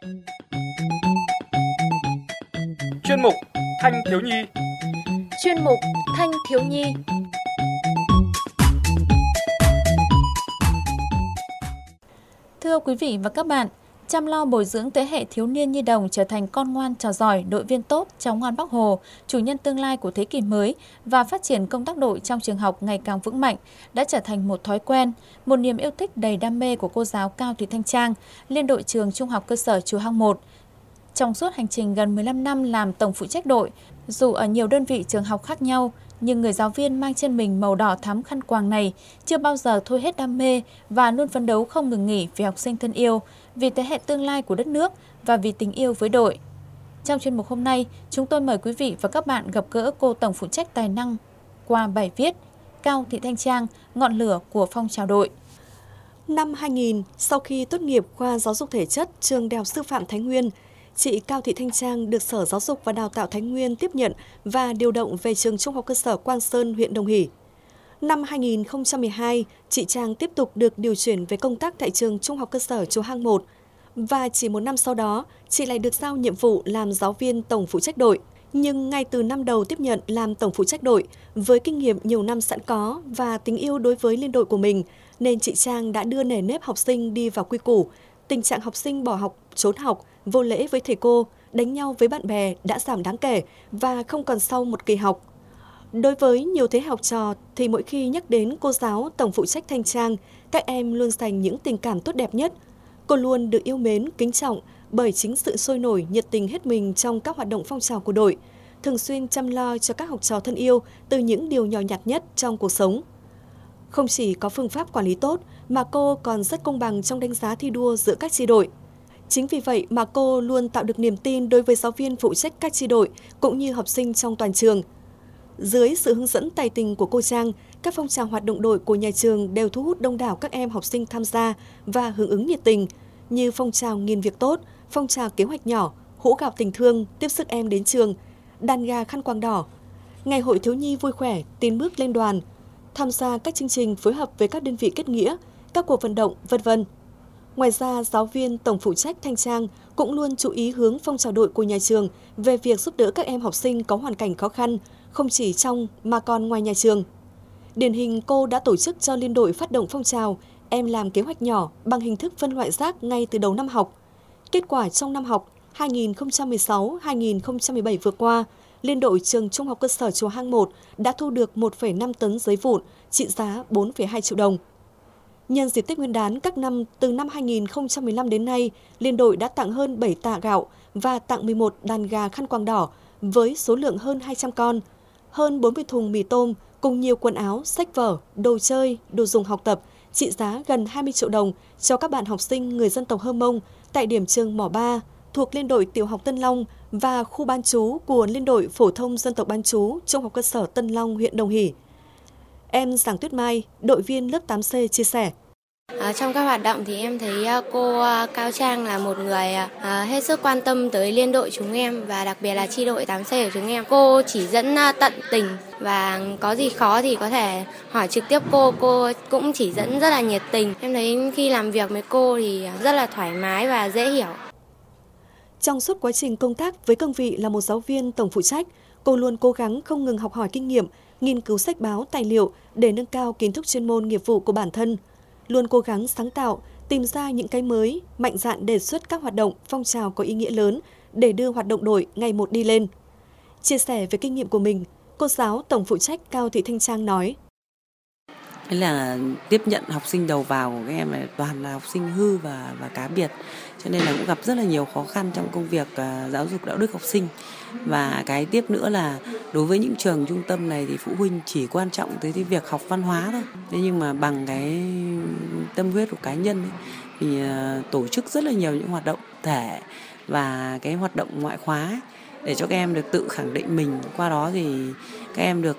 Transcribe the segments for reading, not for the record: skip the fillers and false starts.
Chuyên mục Thanh thiếu nhi. Chuyên mục Thanh thiếu nhi. Thưa quý vị và các bạn, chăm lo bồi dưỡng thế hệ thiếu niên nhi đồng trở thành con ngoan trò giỏi, đội viên tốt, cháu ngoan Bác Hồ, chủ nhân tương lai của thế kỷ mới và phát triển công tác đội trong trường học ngày càng vững mạnh đã trở thành một thói quen, một niềm yêu thích đầy đam mê của cô giáo Cao Thị Thanh Trang, Liên đội trường Trung học cơ sở Chùa Hang 1. Trong suốt hành trình gần 15 năm làm tổng phụ trách đội, dù ở nhiều đơn vị trường học khác nhau, nhưng người giáo viên mang trên mình màu đỏ thắm khăn quàng này chưa bao giờ thôi hết đam mê và luôn phấn đấu không ngừng nghỉ vì học sinh thân yêu, vì thế hệ tương lai của đất nước và vì tình yêu với đội. Trong chuyên mục hôm nay, chúng tôi mời quý vị và các bạn gặp gỡ cô tổng phụ trách tài năng qua bài viết Cao Thị Thanh Trang, ngọn lửa của phong trào đội. Năm 2000, sau khi tốt nghiệp khoa giáo dục thể chất trường Đại học Sư phạm Thái Nguyên, chị Cao Thị Thanh Trang được Sở Giáo dục và Đào tạo Thái Nguyên tiếp nhận và điều động về trường Trung học cơ sở Quang Sơn, huyện Đồng Hỷ. Năm 2012, chị Trang tiếp tục được điều chuyển về công tác tại trường Trung học cơ sở Chùa Hang 1 và chỉ một năm sau đó, chị lại được giao nhiệm vụ làm giáo viên tổng phụ trách đội. Nhưng ngay từ năm đầu tiếp nhận làm tổng phụ trách đội, với kinh nghiệm nhiều năm sẵn có và tình yêu đối với liên đội của mình, nên chị Trang đã đưa nề nếp học sinh đi vào quy củ. Tình trạng học sinh bỏ học, trốn học, vô lễ với thầy cô, đánh nhau với bạn bè đã giảm đáng kể và không còn sau một kỳ học. Đối với nhiều thế hệ học trò thì mỗi khi nhắc đến cô giáo tổng phụ trách Thanh Trang, các em luôn dành những tình cảm tốt đẹp nhất. Cô luôn được yêu mến, kính trọng bởi chính sự sôi nổi, nhiệt tình hết mình trong các hoạt động phong trào của đội, thường xuyên chăm lo cho các học trò thân yêu từ những điều nhỏ nhặt nhất trong cuộc sống. Không chỉ có phương pháp quản lý tốt mà cô còn rất công bằng trong đánh giá thi đua giữa các chi đội. Chính vì vậy mà cô luôn tạo được niềm tin đối với giáo viên phụ trách các chi đội cũng như học sinh trong toàn trường. Dưới sự hướng dẫn tài tình của cô Trang, các phong trào hoạt động đội của nhà trường đều thu hút đông đảo các em học sinh tham gia và hưởng ứng nhiệt tình, như phong trào nghìn việc tốt, phong trào kế hoạch nhỏ, hũ gạo tình thương, tiếp sức em đến trường, đàn gà khăn quàng đỏ, ngày hội thiếu nhi vui khỏe, tiến bước lên đoàn, tham gia các chương trình phối hợp với các đơn vị kết nghĩa, các cuộc vận động, v.v. Ngoài ra, giáo viên tổng phụ trách Thanh Trang cũng luôn chú ý hướng phong trào đội của nhà trường về việc giúp đỡ các em học sinh có hoàn cảnh khó khăn, không chỉ trong mà còn ngoài nhà trường. Điển hình, cô đã tổ chức cho liên đội phát động phong trào Em làm kế hoạch nhỏ bằng hình thức phân loại rác ngay từ đầu năm học. Kết quả trong năm học 2016-2017 vừa qua, liên đội trường Trung học cơ sở Chùa Hang 1 đã thu được 1,5 tấn giấy vụn trị giá 4,2 triệu đồng. Nhân dịp Tết Nguyên đán các năm từ năm 2015 đến nay, liên đội đã tặng hơn 7 tạ gạo và tặng 11 đàn gà khăn quàng đỏ với số lượng hơn 200 con, hơn 40 thùng mì tôm cùng nhiều quần áo, sách vở, đồ chơi, đồ dùng học tập trị giá gần 20 triệu đồng cho các bạn học sinh người dân tộc Hơ Mông tại điểm trường Mỏ Ba thuộc Liên đội Tiểu học Tân Long và khu bán trú của Liên đội Phổ thông Dân tộc bán trú Trung học cơ sở Tân Long, huyện Đồng Hỷ. Em Giàng Tuyết Mai, đội viên lớp 8C chia sẻ. Trong các hoạt động thì em thấy cô Cao Trang là một người hết sức quan tâm tới liên đội chúng em và đặc biệt là chi đội 8C của chúng em. Cô chỉ dẫn tận tình và có gì khó thì có thể hỏi trực tiếp cô cũng chỉ dẫn rất là nhiệt tình. Em thấy khi làm việc với cô thì rất là thoải mái và dễ hiểu. Trong suốt quá trình công tác với cương vị là một giáo viên tổng phụ trách, cô luôn cố gắng không ngừng học hỏi kinh nghiệm, nghiên cứu sách báo, tài liệu để nâng cao kiến thức chuyên môn nghiệp vụ của bản thân. Luôn cố gắng sáng tạo, tìm ra những cái mới, mạnh dạn đề xuất các hoạt động, phong trào có ý nghĩa lớn để đưa hoạt động đội ngày một đi lên. Chia sẻ về kinh nghiệm của mình, cô giáo tổng phụ trách Cao Thị Thanh Trang nói. Đấy là tiếp nhận học sinh đầu vào của các em này toàn là học sinh hư và cá biệt, cho nên là cũng gặp rất là nhiều khó khăn trong công việc giáo dục đạo đức học sinh. Và cái tiếp nữa là đối với những trường trung tâm này thì phụ huynh chỉ quan trọng tới cái việc học văn hóa thôi. Thế nhưng mà bằng cái tâm huyết của cá nhân ấy, thì tổ chức rất là nhiều những hoạt động thể và cái hoạt động ngoại khóa ấy, để cho các em được tự khẳng định mình. Qua đó thì các em được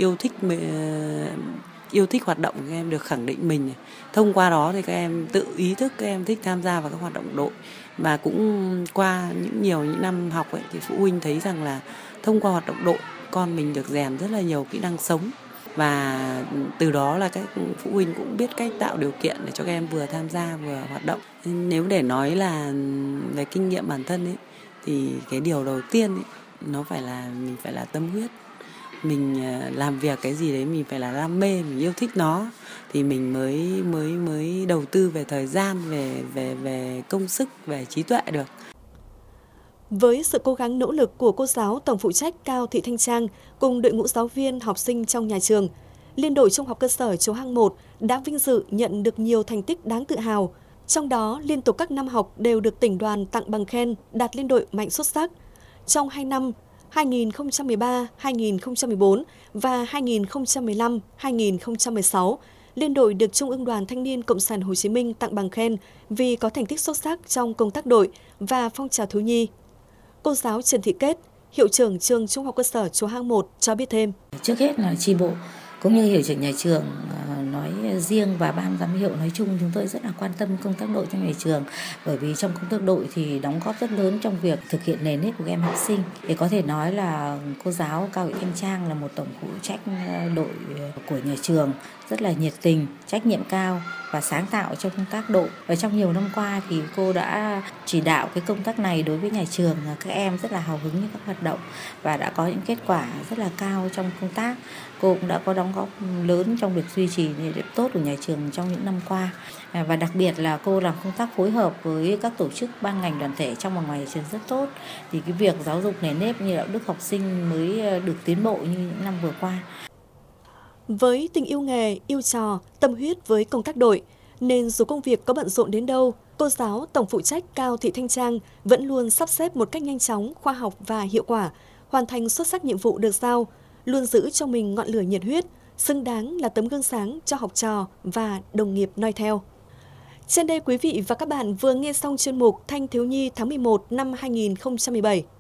yêu thích hoạt động, các em được khẳng định mình. Thông qua đó thì các em tự ý thức, các em thích tham gia vào các hoạt động đội. Và cũng qua những năm học ấy, thì phụ huynh thấy rằng là thông qua hoạt động đội con mình được rèn rất là nhiều kỹ năng sống. và từ đó là các phụ huynh cũng biết cách tạo điều kiện để cho các em vừa tham gia vừa hoạt động. Nếu để nói là về kinh nghiệm bản thân ấy, thì cái điều đầu tiên ấy, nó phải là mình phải là tâm huyết. Mình làm việc cái gì đấy mình phải là đam mê, mình yêu thích nó thì mình mới đầu tư về thời gian, về công sức, về trí tuệ được. Với sự cố gắng nỗ lực của cô giáo tổng phụ trách Cao Thị Thanh Trang cùng đội ngũ giáo viên, học sinh trong nhà trường, Liên đội Trung học cơ sở Chùa Hang 1 đã vinh dự nhận được nhiều thành tích đáng tự hào. Trong đó, liên tục các năm học đều được tỉnh đoàn tặng bằng khen đạt liên đội mạnh xuất sắc. Trong 2 năm 2013-2014 và 2015-2016, Liên đội được Trung ương Đoàn Thanh niên Cộng sản Hồ Chí Minh tặng bằng khen vì có thành tích xuất sắc trong công tác đội và phong trào thiếu nhi. Cô giáo Trần Thị Kết, hiệu trưởng trường Trung học cơ sở Chùa Hang 1 cho biết thêm. Trước hết là chi bộ cũng như hiệu trưởng nhà trường nói riêng và ban giám hiệu nói chung, chúng tôi rất là quan tâm công tác đội trong nhà trường, bởi vì trong công tác đội thì đóng góp rất lớn trong việc thực hiện nền nếp của các em học sinh. Thì có thể nói là cô giáo Cao Thị Thanh Trang là một tổng phụ trách đội của nhà trường, rất là nhiệt tình, trách nhiệm cao và sáng tạo trong công tác đội. Và trong nhiều năm qua thì cô đã chỉ đạo cái công tác này đối với nhà trường, các em rất là hào hứng với các hoạt động và đã có những kết quả rất là cao trong công tác. Cô cũng đã có đóng góp lớn trong việc duy trì nền nếp tốt của nhà trường trong những năm qua. Và đặc biệt là cô làm công tác phối hợp với các tổ chức ban ngành đoàn thể trong và ngoài nhà trường rất tốt. Thì cái việc giáo dục nền nếp như đạo đức học sinh mới được tiến bộ như những năm vừa qua. Với tình yêu nghề, yêu trò, tâm huyết với công tác đội, nên dù công việc có bận rộn đến đâu, cô giáo tổng phụ trách Cao Thị Thanh Trang vẫn luôn sắp xếp một cách nhanh chóng, khoa học và hiệu quả, hoàn thành xuất sắc nhiệm vụ được giao, luôn giữ cho mình ngọn lửa nhiệt huyết, xứng đáng là tấm gương sáng cho học trò và đồng nghiệp noi theo. Trên đây quý vị và các bạn vừa nghe xong chuyên mục Thanh thiếu nhi tháng 11 năm 2017.